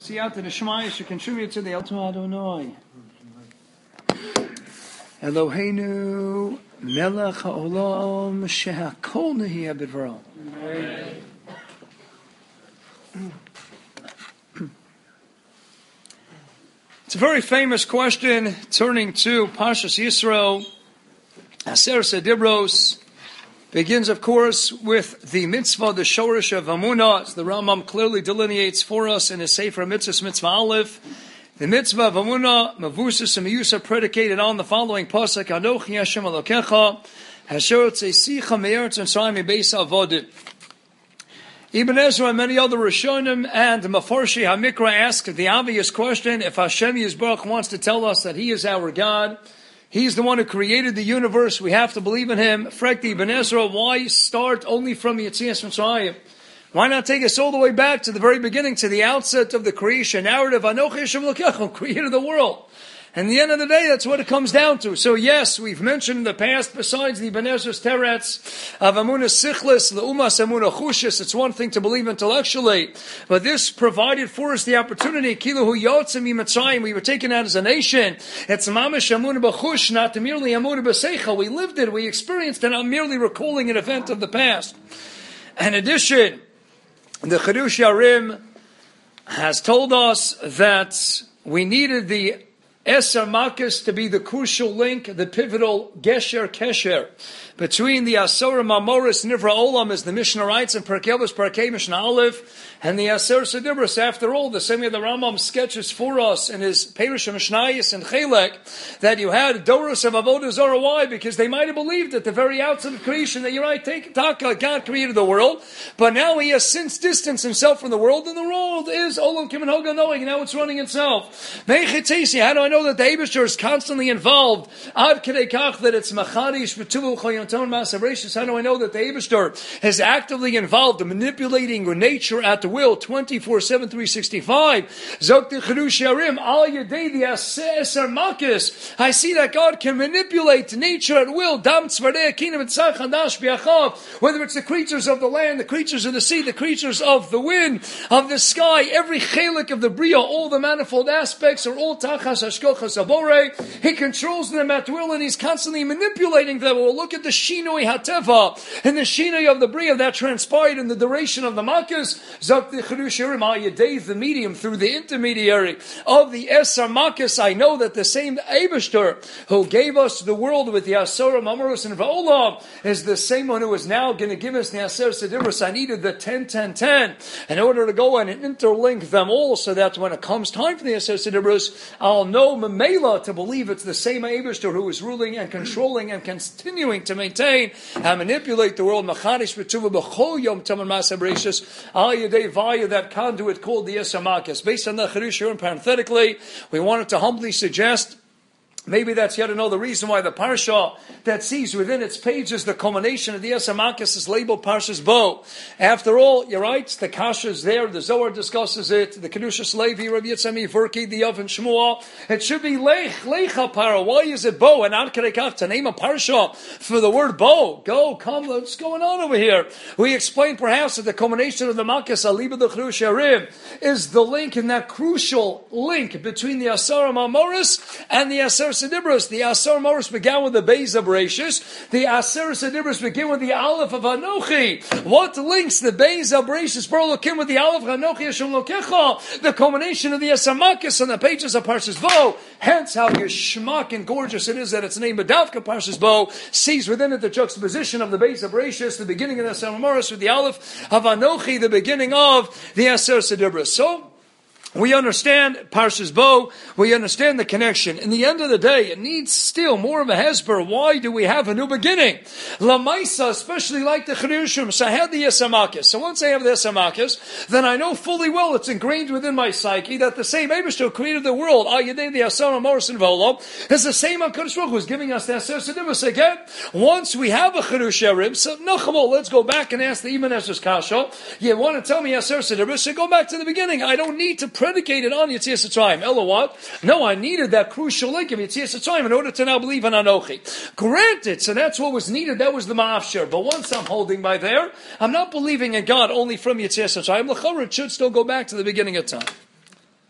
Siyata Deshmaya should contribute to the Elto Adonai. Eloheinu Melech HaOlam Shehakol Nehi B'Dvaro. It's a very famous question, turning to Parshas Yisro, Aseret Dibros. Begins, of course, with the mitzvah, the shorish of Amunah, as the Rambam clearly delineates for us in his Sefer Mitzvahs, Mitzvah Aleph. The mitzvah of Amunah, Mavusas and Miyusa, predicated on the following pasuk: Anochi Hashem Elokecha, Asher Tzeicha Me'eretz Mitzrayim Beis Avodim. Ibn Ezra and many other Rishonim and Mefarshi HaMikra ask the obvious question: if Hashem Yisbarach wants to tell us that He is our God, He's the one who created the universe, we have to believe in Him. Frekti Ibn Ezra, why start only from Yetzias Mitzrayim? Why not take us all the way back to the very beginning, to the outset of the creation narrative? Anochi Hashem Elokecha, created the world. And at the end of the day, that's what it comes down to. So yes, we've mentioned in the past, besides the Ibn Ezra's teretz of Amunah Sichlis, L'umas Amunah Chushis, it's one thing to believe intellectually, but this provided for us the opportunity, Kilahu Yotzim Mitzrayim, we were taken out as a nation. It's Mamish Amunah B'chush, not merely Amunah B'seicha. We lived it, we experienced it, not merely recalling an event of the past. In addition, the Chidush Yarim has told us that we needed the Eser Makos to be the crucial link, the pivotal Gesher Kesher between the Asura Mamoris Nivra Olam, as the Mishnah writes in Perkei Avos Perkei Mishnah Aleph, and the Aseret Dibros. After all, the same way the Rambam sketches for us in his Perush Mishnayos and Chelek, that you had Doros of Avodah Zarah. Why? Because they might have believed at the very outset of creation that you're right, God created the world, but now He has since distanced Himself from the world, and the world is Olam Kim and Hoga knowing, now it's running itself. How do I know that the Eibusher is constantly involved? Ad Kedei Kach that it's Machadish B'Tuvu Choyanton Masavreshis. How do I know that the Eibusher is actively involved in manipulating nature at the will, 24/7, 365? Zok the Chidush Yarim Al Yedei the Eser Makos. I see that God can manipulate nature at will. Dam Tzvardei Akinam Etzach Hadash B'Achav. Whether it's the creatures of the land, the creatures of the sea, the creatures of the wind, of the sky, every chelik of the Bria, all the manifold aspects are all Tachas Hashkochas Abore. He controls them at will, and He's constantly manipulating them. We'll look at the Shinoi Hateva and the Shinoi of the Bria that transpired in the duration of the Makos. Zok the Chidush Yarim Al Yedei, the medium, through the intermediary of the Eser Makos. I know that the same Eibusher who gave us the world with the Asura Mamoros and Va'olam is the same one who is now going to give us the Aseret Dibros. I needed the 10-10-10 in order to go and interlink them all, so that when it comes time for the Aseret Dibros, I'll know Mamela to believe it's the same Eibusher who is ruling and controlling and continuing to maintain and manipulate the world. Machadish B'Tuva B'Chol Yom Taman Ma'aseh Bereishis Al Yedei via that conduit called the Eser Makos. Based on the Chidush Yarim, parenthetically, we wanted to humbly suggest, maybe that's yet another reason why the parsha that sees within its pages the culmination of the Eser Makos is labeled Parshas Bo. After all, you're right, the Kasha is there, the Zohar discusses it, the Kedushas Levi, Rabbi Yitzhak Verki, the Yav and Shmuel. It should be Lecha Para. Why is it Bo? And Ad Kedei Kach, to name a parsha for the word Bo. Go, come, what's going on over here? We explained perhaps that the culmination of the Makos, Aliba the Chidush Yarim, is the link, in that crucial link between the Asara Mamoris and the Aseret Dibros. The Asar Mamoris began with the Beis Abrashis. The Aseret Dibros begin with the Aleph of Anochi. What links the Beis Abrashis Barlokim with the Aleph of Anochi Hashem Lokecha? The culmination of the Eser Makos on the pages of Parshas Bo. Hence, how geschmack and gorgeous it is that it's named Badavka Parshas Bo sees within it the juxtaposition of the Beis Abrashis, the beginning of the Asar Mamoris, with the Aleph of Anochi, the beginning of the Aseret Dibros. So we understand Parshas Bo, we understand the connection. In the end of the day, it needs still more of a hesper. Why do we have a new beginning? Lamaisa, especially like the Chidushim. So I had the Eser Makos. So once I have the Eser Makos, then I know fully well it's ingrained within my psyche that the same Eibusher who created the world, Al Yedei the Asara Mamoros and Va'olam, is the same HaKadosh Baruch Hu who's giving us the Aseret Dibros again. Once we have a Chidush Yarim, so Nachamol, let's go back and ask the Ibn Ezra's Kasha. You want to tell me Aseret Dibros? So go back to the beginning. I don't need to predicated on Yetzias Mitzrayim. Ella what? No, I needed that crucial link of Yetzias Mitzrayim in order to now believe in Anochi. Granted, so that's what was needed. That was the Ma'afshir. But once I'm holding by there, I'm not believing in God only from Yetzias Mitzrayim. L'chorah, it should still go back to the beginning of time.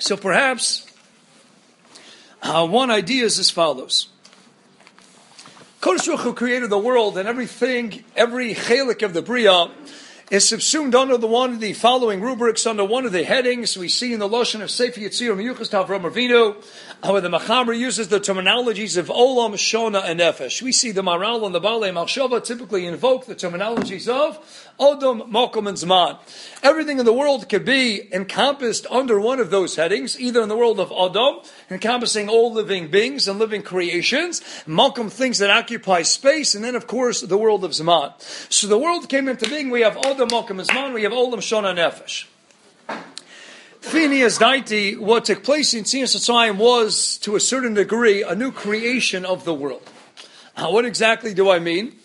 So perhaps one idea is as follows. Kodesh Baruch Hu created the world, and everything, every chelik of the Bria is subsumed under one of the following rubrics, under one of the headings. We see in the Lashon of Sefer Yetzirah Miyuchas to Avraham Avinu, where the Machaber uses the terminologies of Olam, Shona, and Nefesh. We see the Maral and the Balei Machshava typically invoke the terminologies of Odom, Mokom, and Zman. Everything in the world could be encompassed under one of those headings, either in the world of Odom, encompassing all living beings and living creations, Mokom, things that occupy space, and then of course the world of Zman. So the world came into being, we have Odom, Mokom, and Zman, we have Olam, Shona, Nefesh. Phineas Daiti, what took place in Tzias Mitzrayim was, to a certain degree, a new creation of the world. What exactly do I mean?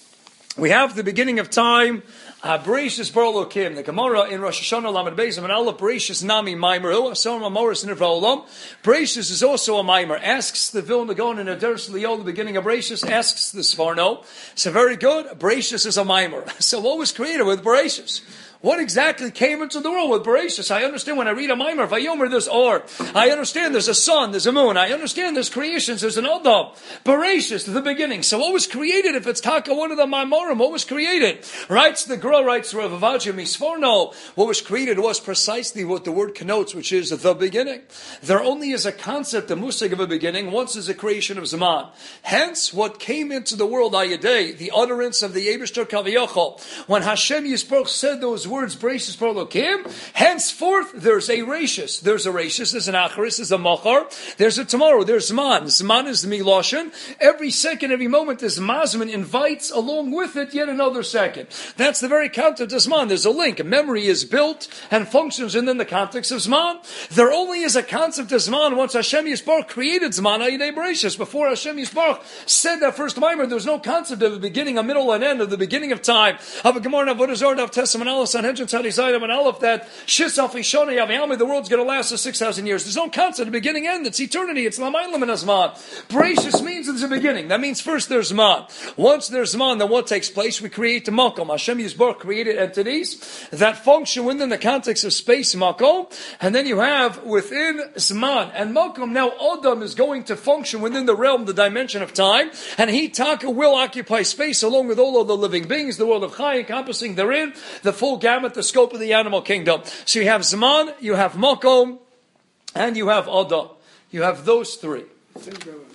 We have the beginning of time, Bereshis Bar Elokim, the Gemara in Rosh Hashanah Lamed Beis and Allah Bereshis Nami Maimer, Asam Amoris Nivra Olam. Bereshis is also a Maimer. Asks the Vilna Gaon in Adaris Leo, the beginning of Bereshis, asks the Sforno. So very good, Bereshis is a Maimer. So what was created with Bereshis? What exactly came into the world with Bereshis? I understand when I read a Maimer, Vayomer, there's Or. I understand there's a sun, there's a moon. I understand there's creations, there's an Adam. Bereshis, the beginning. So what was created if it's Taka, one of the Maimarim? What was created? Writes the Gra, writes Rav Avadia Misforno. What was created was precisely what the word connotes, which is the beginning. There only is a concept, a musig of a beginning, once is a creation of Zaman. Hence, what came into the world, Ayadei, the utterance of the Eibishter Kaviyachol, when Hashem Yisparach said those words, Bereshis Bar Elokim, henceforth there's a Rashis. There's a Rashis, there's an Acharis, there's a Machar, there's a tomorrow, there's Zman. Zman is the Miloshin. Every second, every moment, this Mazman invites along with it yet another second. That's the very concept of Zman. There's a link. A memory is built and functions within the context of Zman. There only is a concept of Zman once Hashem Yisparach created Zman, Ayidei Bereshis. Before Hashem Yisparach said that first Maimer, there was no concept of a beginning, a middle, and end, of the beginning of time, of a Gemara, of Vodazor, of Testament, Aleph, Sanhedrin, Tzadizayim, and Aleph, that Shis, Alfishona, Yavayami, the world's going to last for 6,000 years. There's no concept of beginning, end. It's eternity. It's Lamaylam and Azman. Bereshis means there's a beginning. That means first there's Zman. Once there's Zman, then what takes place? We create the Makom. Hashem Yisbarach created entities that function within the context of space, Makom, and then you have within Zman and Makom, now Adam is going to function within the realm, the dimension of time, and he, Taka, will occupy space along with all of the living beings, the world of Chai, encompassing therein the full gamut, the scope of the animal kingdom. So you have Zman, you have Makom, and you have Adam. You have those three. It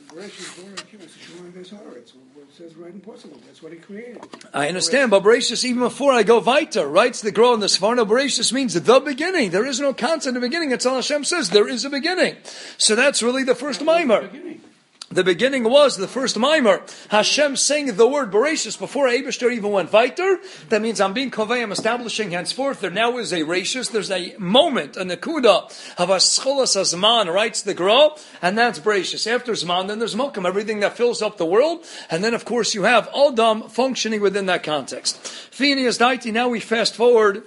says right in Portugal. That's what he created. I understand, but Bereshis, even before I go weiter, writes the Gra in the Sforno, Bereshis means the beginning. There is no concept of beginning until Hashem says there is a beginning. So that's really the first Maimer. The beginning was the first Maimer. Hashem saying the word Bereshis before Eibishter even went weiter. That means I'm being kovei, I'm establishing henceforth. There now is a Rashis. There's a moment, a nekuda of Ascholas Azman, writes the Gra, and that's Bereshis. After Zman, then there's Mokum, everything that fills up the world, and then of course you have Adam functioning within that context. Phineas Daiti, now we fast forward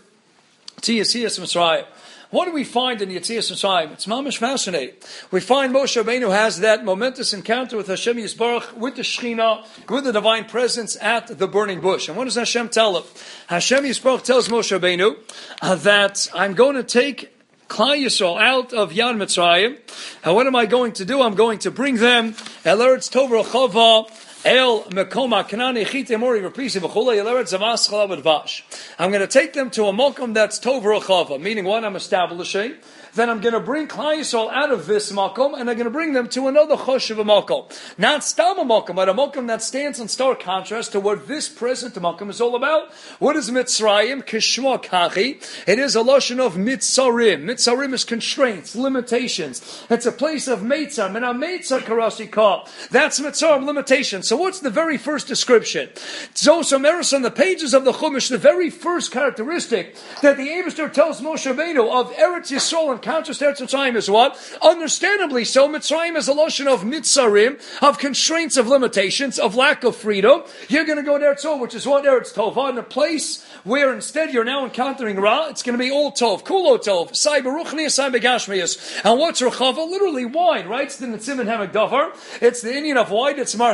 to Yetzias Mitzrayim. What do we find in Yetzias Mitzrayim? It's mamish fascinating. We find Moshe Rabbeinu has that momentous encounter with Hashem Yisbarach, with the Shekhinah, with the divine presence at the burning bush. And what does Hashem tell him? Hashem Yisbarach tells Moshe Rabbeinu that I'm going to take Klal Yisrael out of Yad Mitzrayim. And what am I going to do? I'm going to bring them El Eretz Tov Rechava, El Mekoma Kanani Chite Mori Rapisi V'chulei El Eretz Zavas Chalav Advash. I'm going to take them to a Mokom that's Tov Rechava, meaning what I'm establishing. Then I'm going to bring Klal Yisrael out of this Makom, and I'm going to bring them to another Chosh of a Makom. Not Stam a Makom, but a Makom that stands in stark contrast to what this present Makom is all about. What is Mitzrayim? Kishma Kachi. It is a lotion of Mitzarim. Mitzarim is constraints, limitations. It's a place of Meitzar. And a Meitzar Karasi Ka. That's Mitzarim, limitations. So what's the very first description? Zosomeris on the pages of the Chumash, the very first characteristic that the Eibishter tells Moshe Rabbeinu of Eretz Yisrael and contrast to Eretz Mitzrayim is what? Understandably so, Mitzrayim is a lotion of Mitzarim, of constraints, of limitations, of lack of freedom. You're going to go to Eretz Tov, which is what? Eretz Tova, in a place where instead you're now encountering Ra. It's going to be all Tov, Kulo Tov, Sai Baruchnias, Sai Begashmias. And what's Rechava? Literally wide, right? It's the Nitzim and Hamak Davar. It's the Indian of wide. It's Marchiv and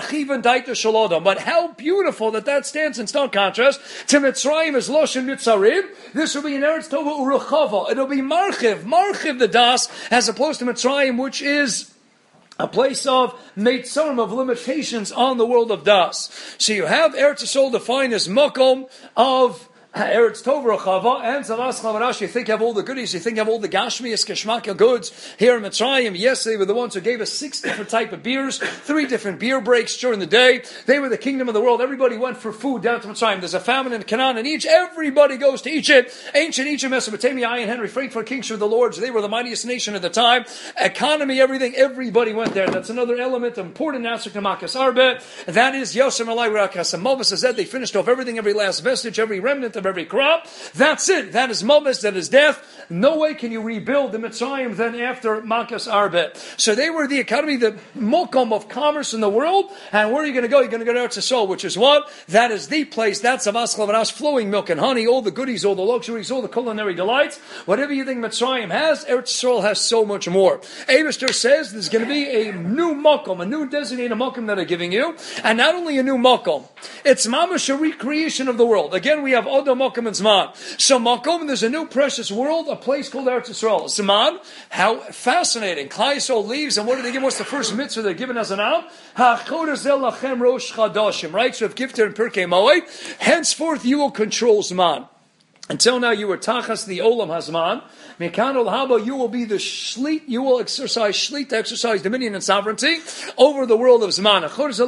Daita Shalodom. But how beautiful that stands in stark contrast to Mitzrayim as Loshen Mitzarim. This will be in Eretz Tova Uruchava. It'll be Marchiv the Das, as opposed to Mitzrayim, which is a place of Meitzarim, of limitations on the world of Das. So you have Eretz Yisrael defined as Makom of Eretz Tov Rachava and Zavas Chavarash. You think you have all the goodies, you think you have all the Gashmias Keshmaka goods here in Mitzrayim. Yes, they were the ones who gave us 6 different type of beers, 3 different beer breaks during the day. They were the kingdom of the world. Everybody went for food down to Mitzrayim. There's a famine in Canaan and Egypt. Everybody goes to Egypt. Ancient Egypt, Mesopotamia, I and Henry Frankfurt, kingship of the Lords. They were the mightiest nation at the time. Economy, everything, everybody went there. That's another element, important aspect of Makas Arbe. That is Yosem Alai Rakas. Moses said they finished off everything, every last vestige, every remnant of every crop. That's it. That is Momus, that is death. No way can you rebuild the Mitzrayim then after Makas Arbe. So they were the economy, the mokom of commerce in the world. And where are you going to go? You're going to go to Eretz Yisrael, which is what? That is the place. That's Avas Chavarash, flowing milk and honey, all the goodies, all the luxuries, all the culinary delights. Whatever you think Mitzrayim has, Eretz Yisrael has so much more. Eibishter says there's going to be a new mokom, a new designated mokom that I'm giving you. And not only a new mokom, it's mamash, a recreation of the world. Again, we have Odom mokom and Zman. So Makom, there's a new precious world, a place called Eretz Yisrael. Zman, how fascinating. Klal Yisrael leaves, and what do they give? What's the first mitzvah they're given as an am? HaChodezel lachem rosh chadashim. Right? So if gifted in Pirkei Moed, henceforth you will control Zman. Until now, you were tachas the olam hazman. Mekan ol haba, you will be the shlit. You will exercise shlit, exercise dominion and sovereignty over the world of zman.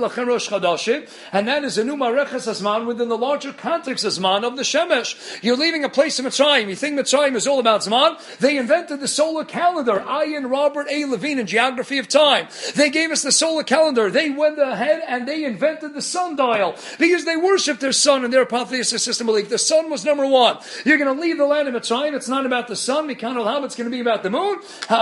And that is a new marechas hazman within the larger context of zman of the shemesh. You're leaving a place in Mitzrayim. You think Mitzrayim is all about zman? They invented the solar calendar. Ayin Robert A. Levine in Geography of Time. They gave us the solar calendar. They went ahead and they invented the sundial because they worshipped their sun in their polytheistic system belief. The sun was number one. You're going to leave the land of Mitzrayim. It's not about the sun. Mikan al-Haba, it's going to be about the moon.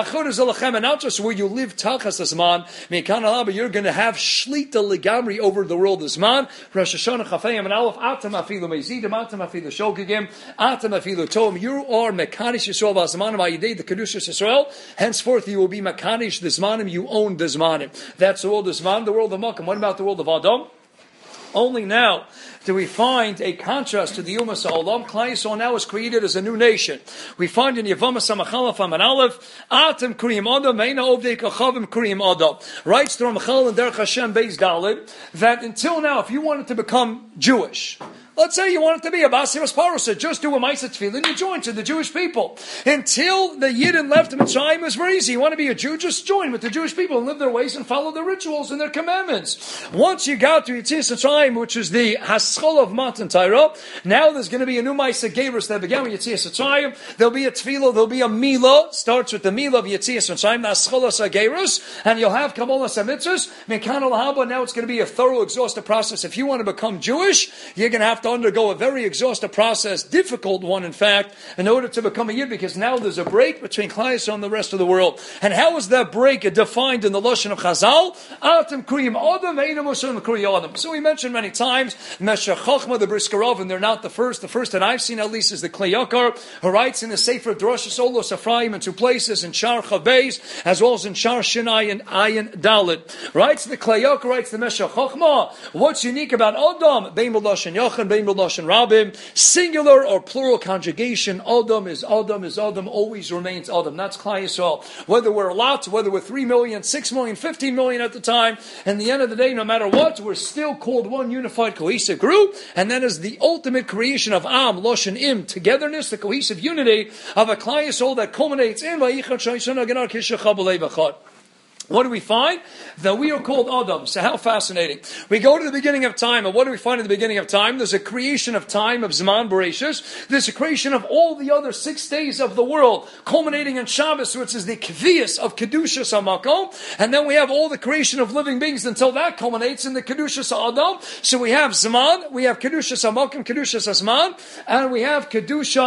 And not just where you live Tachas Zman. Mikan al-Haba, you're going to have Shlita Ligamri over the world of Zman. Rosh Hashanah Chafayim and Aleph, Atam Afilu Mezidim, Atam Afilu Shogigim, Atam Afilu Tom. You are Mekanish Yisrael Vazmanim Ayidei, the Kedushas Yisrael. Henceforth, you will be Mekanish the Zmanim. You own the Zmanim. That's the world of Zman, the world of Makam. What about the world of Adam? Only now do we find a contrast to the Umas Olam. Klal Yisrael now is created as a new nation. We find in Yevama Samachalaf and Aleph, Atem Kriyim Adam, Meina Ovdei Kachavim Kriyim Adam. Writes the Ramachal and Derech Hashem Beis Daled that until now, if you wanted to become Jewish, let's say you wanted to be a Basimas Parosa, just do a Maisa Tefillin, you join to the Jewish people. Until the Yidden left Mitzrayim, it was very easy. You want to be a Jew, just join with the Jewish people and live their ways and follow their rituals and their commandments. Once you got to Yetzias Mitzrayim, which is the Haschol of Matan Torah, now there's going to be a new Maisa Gerus that began with Yetzias Mitzrayim. There'll be a Tefillah, there'll be a Milah, starts with the Milah of Yetzias Mitzrayim, the Haschol Gerus, and you'll have Kabbalah Samitzvos. Mekan al-Haba, now it's going to be a thorough, exhaustive process. If you want to become Jewish, you're going to have to undergo a very exhaustive process, difficult one in fact, in order to become a Yid, because now there's a break between Klal Yisrael and the rest of the world. And how is that break defined in the Lashon of Chazal? Atem Kriyim Adam, Einam Osam Kriyim Adam. So we mentioned many times, Meshech Chochma, the Briskerov, and they're not the first. The first that I've seen at least is the Klei Yakar, who writes in the Sefer Drosha Solos Ephraim in 2 places, in Shar Chavbeis, as well as in Shar Shinai and Ayin Dalit. Writes the Klei Yakar, writes the Meshech Chochma. What's unique about Adam? Bein B'Lashon Yachid, Bein B'Lashon Rabim, singular or plural conjugation. Adam is Adam, always remains Adam. That's Klal Yisrael. Whether we're a lot, whether we're 3 million, 6 million, 15 million at the time, in the end of the day, no matter what, we're still called one unified cohesive group, and that is the ultimate creation of Am, Loshen Im, togetherness, the cohesive unity of a Klal Yisrael that culminates in Vayichad Shayshon Aganar Kishachab Leivachad. What do we find? That we are called Adam. So how fascinating. We go to the beginning of time, and what do we find at the beginning of time? There's a creation of time, of Zman Bereshis. There's a creation of all the other 6 days of the world, culminating in Shabbos, which is the Kvias of Kedushas HaMakom. And then we have all the creation of living beings until that culminates in the Kedushas HaAdam. So we have Zman, we have Kedushas HaMakom, Kedushas HaZman, and we have Kedushas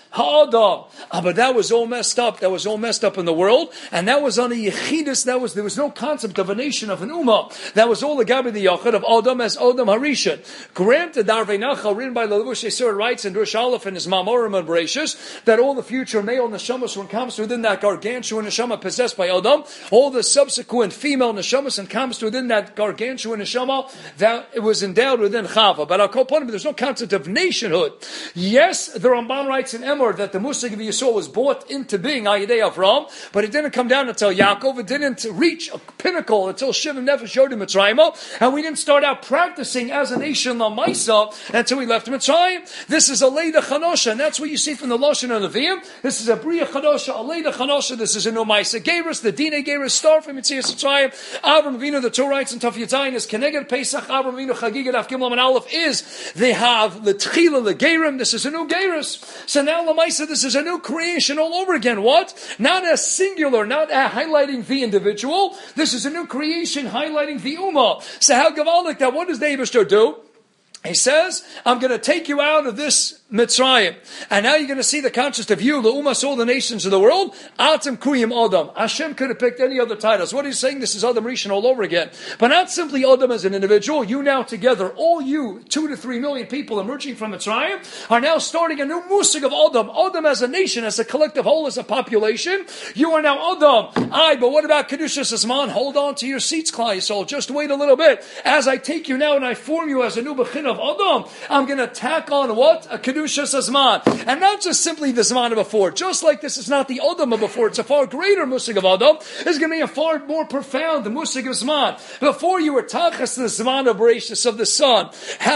ha'adam. But that was all messed up. That was all messed up in the world, and that was on a yechidus. There was no concept of a nation, of an ummah. That was all the gabi the yachid of Adam as Adam Harishon. Granted, Darvei Nachal, written by the Levush Yisur, writes in Drush Aleph in his Mamorim and Bereshis that all the future male neshamas when comes within that gargantuan neshama possessed by Adam, all the subsequent female neshamas and comes within that gargantuan neshama that it was endowed within Chava. But I'll call upon him, there's no concept of nationhood. Yes, the Ramban writes in Emor that the Musig of Yisrael was brought into being Ayidei Avram, but it didn't come down until Yaakov. It didn't reach a pinnacle until Shivim Nefesh Yodim Mitzrayim, and we didn't start out practicing as a nation Lamaisa until we left Mitzrayim. This is a Leida Chanosha, and that's what you see from the Lashon and Nevi'im. This is a Bria Chanosha, a Leida Chanosha. This is a Nomaisa Geirus, the Dine Geirus star from Yitzias Mitzrayim. Avram Avinu, the Torah writes in Taf Yitzayin, is Keneged Pesach. Avram Avinu Chagigat Af Gimel and Aleph is they have the Tchila the Geirim. This is a new Geirus. So now Lamaisa, this is a new creation all over again. What? Not a singular, not highlighting the individual. This is a new creation highlighting the Ummah. So how Gavaldik that? What does the Eibishter do? He says, I'm going to take you out of this Mitzrayim. And now you're going to see the conscience of you, the Ummah, all the nations of the world. Atem Kuyim Adam. Hashem could have picked any other titles. What he's saying, this is Adam Rishon all over again. But not simply Adam as an individual. You now together, all you, 2 to 3 million people emerging from Mitzrayim, are now starting a new musig of Adam. Adam as a nation, as a collective whole, as a population. You are now Adam. But what about Kedushas Asman? Hold on to your seats, Klal Yisrael. Just wait a little bit. As I take you now and I form you as a new Bechina of Adam, I'm going to tack on what? A Kedushas Asman. And not just simply the Zman of before. Just like this is not the Adam of before, it's a far greater Musig of Adam. It's going to be a far more profound Musig of Zman. Before you were Tachas the Zman of Bereshis of the sun.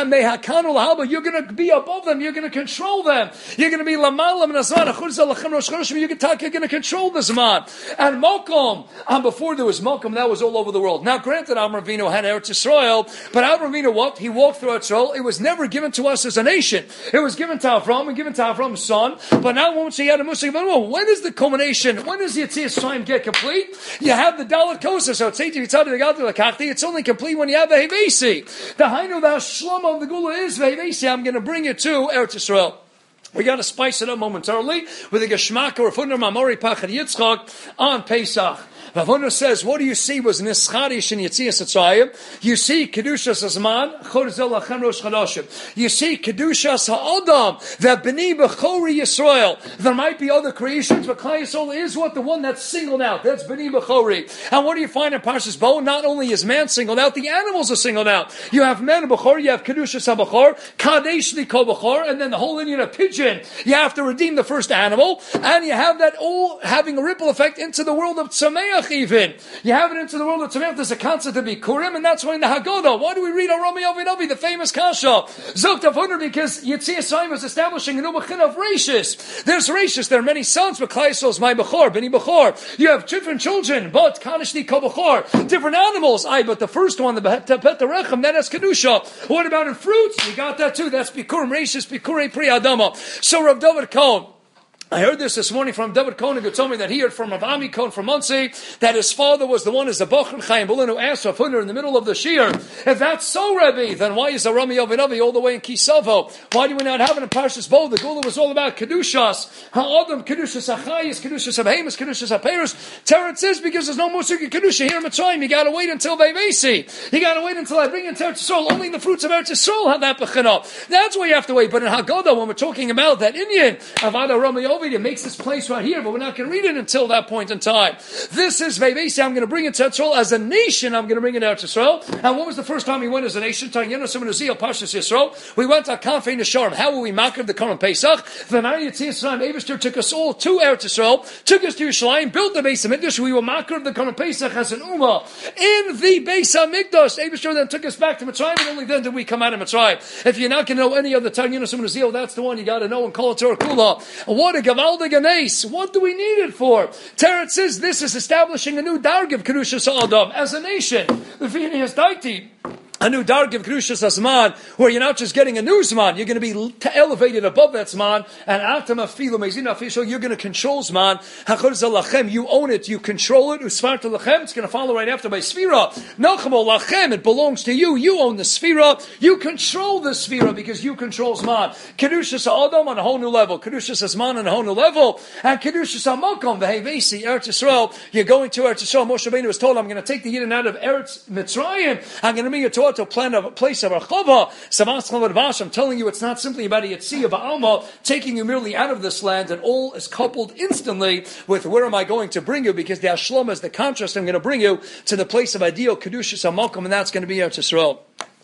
You're going to be above them. You're going to control them. You're going to be Lamalam and Azman. You're going to control the Zman. And Malcolm, before there was Malcolm, that was all over the world. Now granted, Amram Avinu had Eretz Yisrael, but Amram Avinu what? He walked through Eretz Yisrael. It was never given to us as a nation. It was given to Avram and given to Avram's son. But now once he had a Musig, when is the culmination? When does the Yetzias Mitzrayim get complete? You have the Dalet Kosa. So it's only complete when you have the Hevesi. The Hainu, the Shlom of the Gula is Hevesi. I'm going to bring it to Eretz Yisrael. We got to spice it up momentarily with a Geshmak or Funder Mamori Pachad Yitzchak on Pesach. Rav Huna says, what do you see was Nischadish in Yetzias Mitzrayim? You see Kedushas Azman, Chorzel Lachem Rosh Chodashim. You see Kedushas Ha'adam, that B'nai B'chori Yisrael. There might be other creations, but Klal Yisrael is what? The one that's singled out. That's B'nai B'chori. And what do you find in Parshas Bo? Not only is man singled out, the animals are singled out. You have men B'chor, you have Kedushas HaB'chor, Kadesh Liko B'chor, and then the whole Indian of pigeon. You have to redeem the first animal, and you have that all having a ripple effect into the world of Tzameach even. You have it into the world of Tzameach. There's a concept of Bikurim, and that's why in the Haggadah, why do we read Arami Avinavi, the famous Kasha? Zokt of Hunder, because Yetzias Mitzrayim is establishing a new Bechina of Rashis. There's Rashis, there are many sons, but Klal Yisrael is my Bechor, B'nai Bechor. You have different children, but Kadeshni Ko Bechor. Different animals, but the first one, the Bet Rechem, that has Kedusha. What about in fruits? You got that too. That's Bikurim Rashis, Bikurei Pri Adama. So Rav David Cohen, I heard this morning from David Cohen, who told me that he heard from Rav Ami Cohen from Muncie that his father was the one as a Bocher Chaim Bulin who asked Rav Huna in the middle of the Shir, if that's so, Rebbe, then why is Arami Avinavi all the way in Kisavo? Why do we not have it in Parshas Bo? The Gula was all about Kedushas, Ha'adam, Kedushas Achayis, Kedushas Abhemis, Kedushas Aperis. Teretz says because there's no Musik Kedusha here in Mitzrayim, you got to wait until Vevesi. You got to wait until I bring in Teretz Yisrael. Only the fruits of Eretz Yisrael have that Bechina. That's why you have to wait. But in Haggadah, when we're talking about that Indian, Avad Arami Ovid, it makes this place right here, but we're not going to read it until that point in time. This is Vevesi. I'm going to bring it to Yisrael as a nation. I'm going to bring it out to Yisrael. And what was the first time we went as a nation? We went to Kanfei Nesharim. How were we makar the Korban Pesach? The Nari Yetzias Mitzrayim, Eibishter took us all to Eretz Yisrael, took us to Yerushalayim, built the Beis HaMikdash. We were makar the Korban Pesach as an Ummah in the Beis HaMikdash. Eibishter then took us back to Mitzrayim, and only then did we come out of Mitzrayim. If you're not going to know any other time, that's the one you got to know in Kol HaTorah Kula. What a Gavaldig Ganes. What do we need it for? Teretz says this is establishing a new Darg of Kedushas Adam as a nation. The V'hinei Hasdaiti. a new darg of Kedushas Zman, where you're not just getting a new Zman, you're going to be elevated above that Zman, and Atam Afilu Mezin Afisho, you're going to control Zman. HaChodesh Lachem, you own it, you control it. Usfarta Lachem, it's going to follow right after by Sfira. Nachamo Lachem, it belongs to you. You own the Sfira. You control the Sfira because you control Zman. Kedushas Adam on a whole new level. Kedushas Zman on a whole new level. And Kedushas HaMakom, Vehevesi, Eretz Yisrael. You're going to Eretz Yisrael. Moshe Rabbeinu was told, I'm going to take the Yidden out of Eretz Mitzrayim. I'm going to bring you to a place of Archava. I'm telling you, it's not simply about a Yetziyah Ba'alma, taking you merely out of this land, and all is coupled instantly with where am I going to bring you, because the Ashlama is the contrast. I'm going to bring you to the place of ideal Kedushas HaMakom, and that's going to be Eretz Yisrael.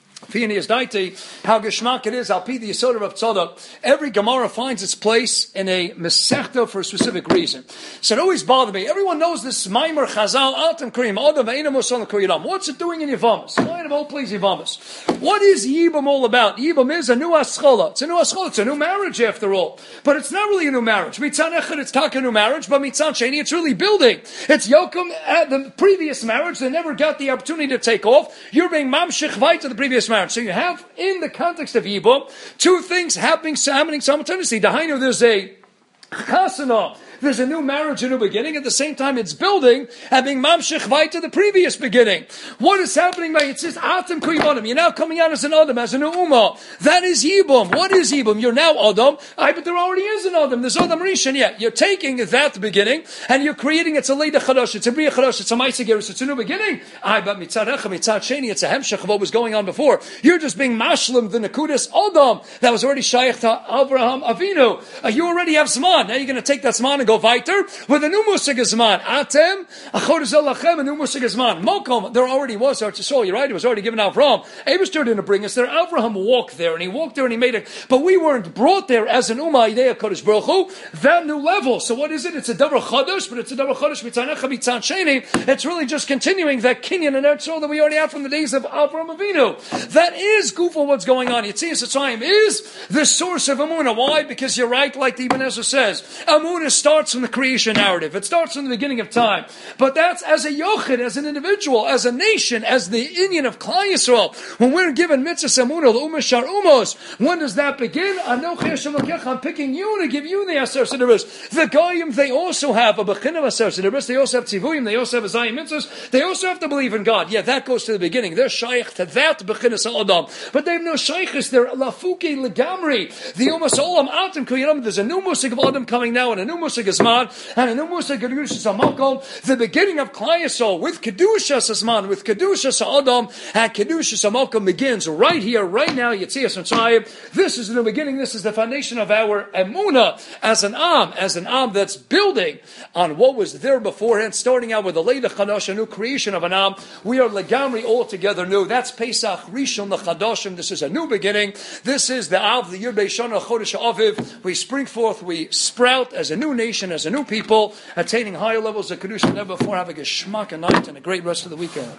How geschmack it is, I'll the Yisod of Tzadok. Every Gemara finds its place in a Masechta for a specific reason. So it always bothered me. Everyone knows this Maimer Chazal Atam Karim Adam Ve'ena Mosal Koyadam. What's it doing in Yavamas? Why of all place Yavamas? What is Yibam all about? Yibam is a new Aschala. It's a new Aschala. It's a new marriage after all. But it's not really a new marriage. Mitzan Echad, it's Taka new marriage, but Mitzan Sheni, it's really building. It's Yokum at the previous marriage. They never got the opportunity to take off. You're being Mamshich Vayt to the previous marriage. So you have, in the context of Yibum, two things happening simultaneously. Dahainu, there's a chasana. There's a new marriage, a new beginning. At the same time, it's building and being mamshich vayt to the previous beginning. What is happening? It says, Atam kuyivadim. You're now coming out as an Adam, as a new Ummah. That is Yibum. What is Yibum? You're now Adam. But there already is an Adam. There's Adam Rishon. Yeah, you're taking that beginning and you're creating, it's a Leida Chadash, it's a Bria Chadash, it's a Maisa Gerus, it's a new beginning. But mitzad Echa, mitzad Sheni, it's a Hemshech of what was going on before. You're just being mashlim, the Nakudas Adam, that was already Shaykh to Avraham Avinu. You already have Zman. Now you're going to take that Zman and go weiter with a new Musig Zman. Atem, Achodesh Lachem, a new Musig Zman. Mokom, there already was Eretz Yisrael, you're right, it was already given out Avraham. Abishur didn't bring us there. Avraham walked there, and he walked there and he made it. But we weren't brought there as an Ummah Idea Kodesh Baruch Hu, that new level. So what is it? It's a Davar Chodesh, but it's a Davar Chodesh Mitzanecha Mitzan Sheni. It's really just continuing that Kinyan and Eretz Yisrael that we already have from the days of Avraham Avinu. That is Gufa what's going on. Yetzias Mitzrayim is the source of Amunah. Why? Because you're right, like the Ibn Ezra says. Amunah starts from the creation narrative. It starts from the beginning of time. But that's as a Yochid, as an individual, as a nation, as the Inyan of Klal Yisrael. When we're given Mitzvah Amunah, the Ummah Shar Ummos, when does that begin? Anochi Hashem Elokecha, I'm picking you to give you the Aser Siddharus. The Goyim, they also have a Bechin of Aser Siddharus. They also have Tzivuyim. They also have Azayim Mitzvahs. They also have to believe in God. Yeah, that goes to the beginning. They're Shaykh to that Bechin of Adam. But they have no Shaykhis. They're Lafuke Legamri. The Ummah Olam Atem Kuyam. There's a new Musig of Adam coming now, and a new Musig Zman, and a new Musig Kedushas HaMakom. The beginning of Klal Yisrael with Kedushas Zman, with Kedushas Adam, and Kedushas HaMakom begins right here, right now. Yetzias Mitzrayim. This is the new beginning. This is the foundation of our Emunah as an Am that's building on what was there beforehand, starting out with a Leida Chadash, a new creation of an Am. We are Legamri altogether new. That's Pesach Rishon L'Chadashim. This is a new beginning. This is the Av, the Yud Beishana Chodesh Aviv. We spring forth, we sprout as a new nation, as a new people, attaining higher levels of Kedusha than ever before. Have a geschmack night and a great rest of the weekend.